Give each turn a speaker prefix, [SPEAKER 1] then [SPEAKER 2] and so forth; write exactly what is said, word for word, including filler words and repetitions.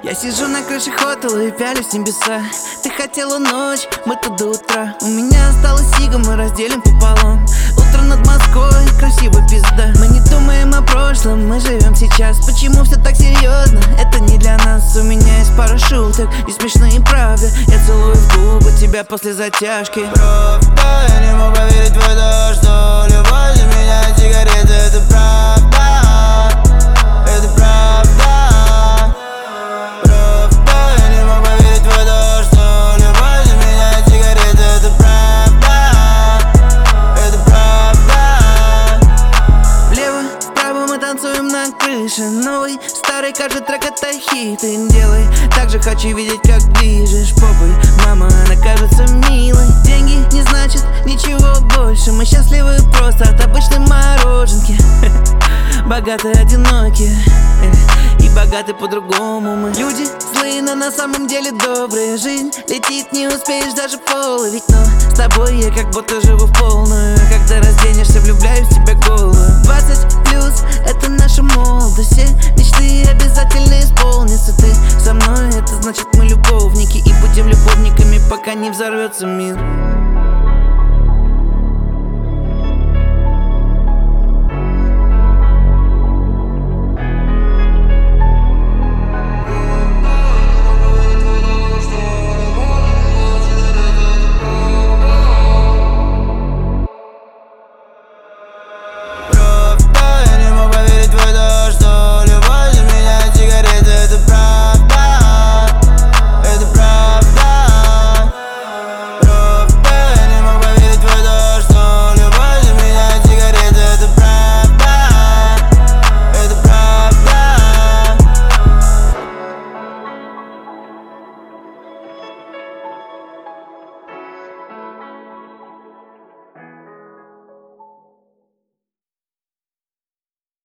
[SPEAKER 1] Я сижу на крыше хотела и пялюсь в небеса. Ты хотела ночь, мы тут до утра. У меня осталось сига, мы разделим пополам. Утро над Москвой, красиво пизда. Мы не думаем о прошлом, мы живем сейчас. Почему все так серьезно? Это не для нас. У меня есть пара шуток и смешные правды. Я целую в губы тебя после затяжки.
[SPEAKER 2] Правда, я не мог поверить в это, что любовь для меня сигарета. Это правда, это правда. Правда, я не мог поверить в это, что любовь для меня сигарета. Это правда, это правда.
[SPEAKER 1] Влево, вправо мы танцуем на крыше. Новый, старый, каждый трек это хит. И делай так же, хочу видеть, как движешь попой. Мама, она кажется милой. Деньги не значит ничего больше. Мы счастливы просто от обычной мороженки. Богатые, одинокие и богаты по-другому мы. Люди злые, но на самом деле добрые. Жизнь летит, не успеешь даже половить. Но с тобой я как будто живу в полную. Когда разденешься, влюбляюсь в тебя голую. Двадцать плюс, это наша молодость. Все мечты обязательно исполнятся. Ты со мной, это значит мы любовники. И будем любовниками, пока не взорвется мир.